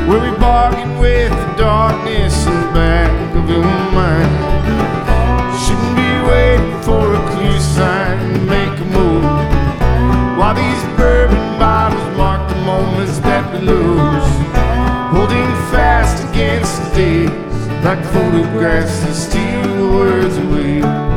Will we bargain with the darkness in the back of your mind? Shouldn't be waiting for a clear sign to make a move, while these bourbon bottles mark the moments that we lose. Holding fast against the days like photographs that steal the words away.